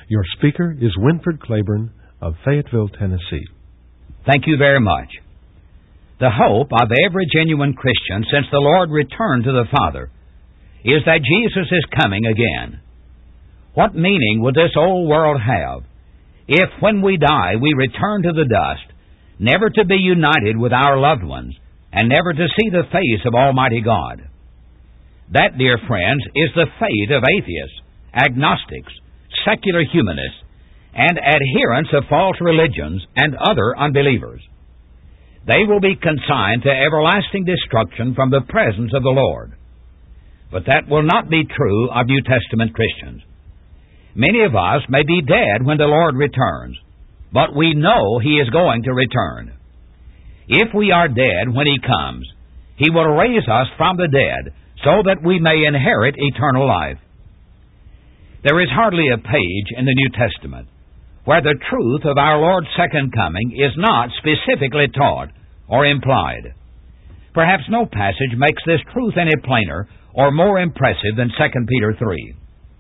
Your speaker is Winford Claiborne of Fayetteville, Tennessee. Thank you very much. The hope of every genuine Christian since the Lord returned to the Father is that Jesus is coming again. What meaning would this old world have if, when we die, we return to the dust, never to be united with our loved ones, and never to see the face of Almighty God? That, dear friends, is the fate of atheists, agnostics, secular humanists, and adherents of false religions and other unbelievers. They will be consigned to everlasting destruction from the presence of the Lord. But that will not be true of New Testament Christians. Many of us may be dead when the Lord returns, but we know He is going to return. If we are dead when He comes, He will raise us from the dead so that we may inherit eternal life. There is hardly a page in the New Testament where the truth of our Lord's second coming is not specifically taught or implied. Perhaps no passage makes this truth any plainer or more impressive than 2 Peter 3.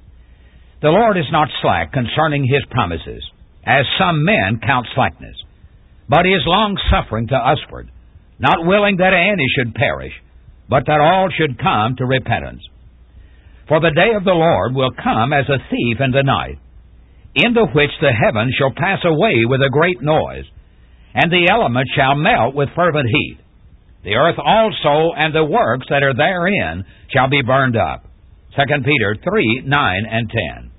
The Lord is not slack concerning His promises, as some men count slackness, but is long-suffering to usward, not willing that any should perish, but that all should come to repentance. For the day of the Lord will come as a thief in the night, in the which the heavens shall pass away with a great noise, and the elements shall melt with fervent heat. The earth also and the works that are therein shall be burned up. 2 Peter 3, 9, and 10.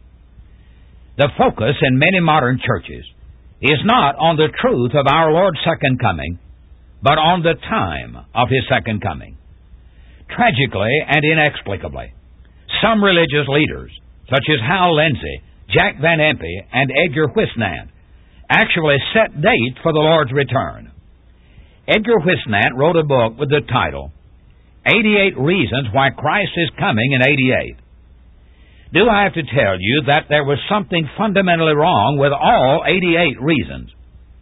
The focus in many modern churches is not on the truth of our Lord's second coming, but on the time of His second coming. Tragically and inexplicably, some religious leaders, such as Hal Lindsey, Jack Van Impe, and Edgar Whisenant, actually set dates for the Lord's return. Edgar Whisenant wrote a book with the title, 88 Reasons Why Christ is Coming in 88. Do I have to tell you that there was something fundamentally wrong with all 88 reasons?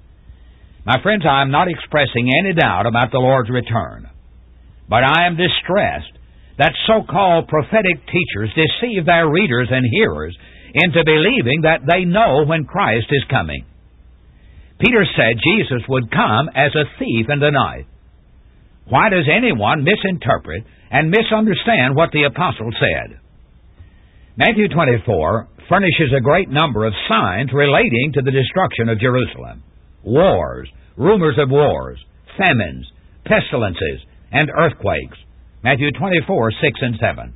My friends, I am not expressing any doubt about the Lord's return, but I am distressed that so-called prophetic teachers deceive their readers and hearers into believing that they know when Christ is coming. Peter said Jesus would come as a thief in the night. Why does anyone misinterpret and misunderstand what the apostle said? Matthew 24 furnishes a great number of signs relating to the destruction of Jerusalem: wars, rumors of wars, famines, pestilences, and earthquakes. Matthew 24, 6 and 7.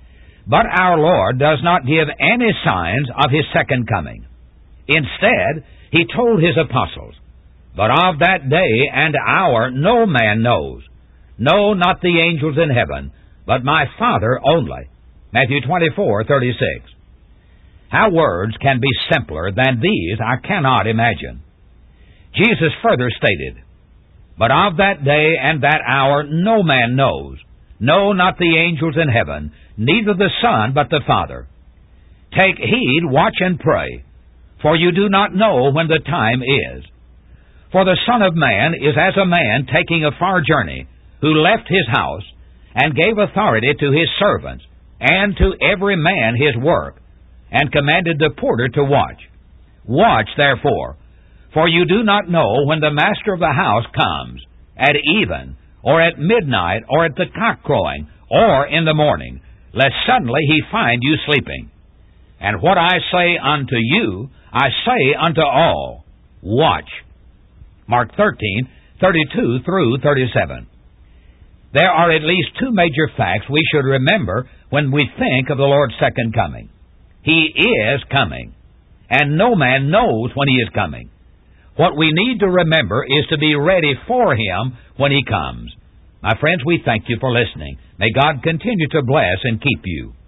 But our Lord does not give any signs of His second coming. Instead, He told His apostles, "But of that day and hour no man knows, no, not the angels in heaven, but my Father only." Matthew 24, 36. How words can be simpler than these, I cannot imagine. Jesus further stated, "But of that day and that hour no man knows, no, not the angels in heaven, neither the Son, but the Father. Take heed, watch and pray, for you do not know when the time is. For the Son of Man is as a man taking a far journey, who left his house, and gave authority to his servants, and to every man his work, and commanded the porter to watch. Watch, therefore, for you do not know when the master of the house comes, at even, or at midnight, or at the cock crowing, or in the morning, lest suddenly He find you sleeping. And what I say unto you, I say unto all, watch." Mark 13, 32 through 37. There are at least two major facts we should remember when we think of the Lord's second coming. He is coming, and no man knows when He is coming. What we need to remember is to be ready for Him when He comes. My friends, we thank you for listening. May God continue to bless and keep you.